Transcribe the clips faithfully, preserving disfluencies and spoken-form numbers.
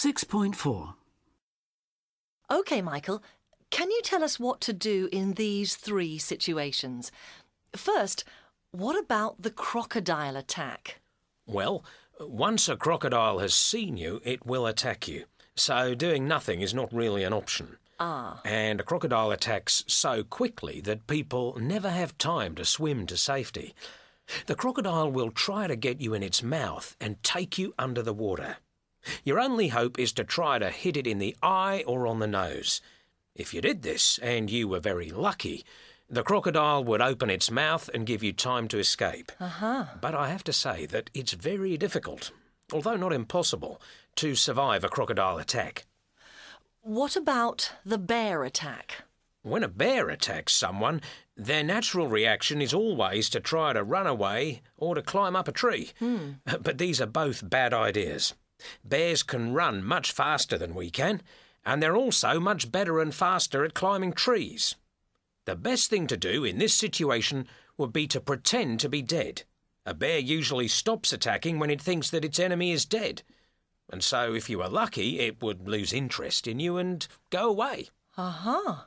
six point four. OK, Michael, can you tell us what to do in these three situations? First, what about the crocodile attack? Well, once a crocodile has seen you, it will attack you. So doing nothing is not really an option. Ah. And a crocodile attacks so quickly that people never have time to swim to safety. The crocodile will try to get you in its mouth and take you under the water. Your only hope is to try to hit it in the eye or on the nose. If you did this, and you were very lucky, the crocodile would open its mouth and give you time to escape. Uh-huh. But I have to say that it's very difficult, although not impossible, to survive a crocodile attack. What about the bear attack? When a bear attacks someone, their natural reaction is always to try to run away or to climb up a tree. Hmm. But these are both bad ideas. Bears can run much faster than we can, and they're also much better and faster at climbing trees. The best thing to do in this situation would be to pretend to be dead. A bear usually stops attacking when it thinks that its enemy is dead. And so if you were lucky, it would lose interest in you and go away. Uh-huh.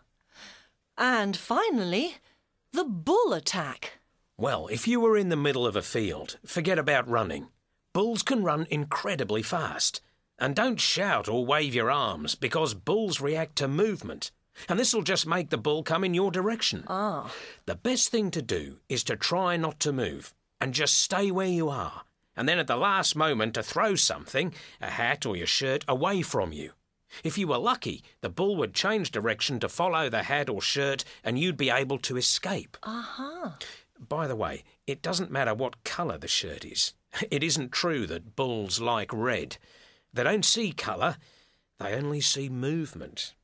And finally, the bull attack. Well, if you were in the middle of a field, forget about running. Bulls can run incredibly fast. And don't shout or wave your arms, because bulls react to movement. And this will just make the bull come in your direction. Ah. The best thing to do is to try not to move and just stay where you are. And then at the last moment to throw something, a hat or your shirt, away from you. If you were lucky, the bull would change direction to follow the hat or shirt and you'd be able to escape. Uh-huh. By the way, it doesn't matter what colour the shirt is. It isn't true that bulls like red. They don't see colour, they only see movement.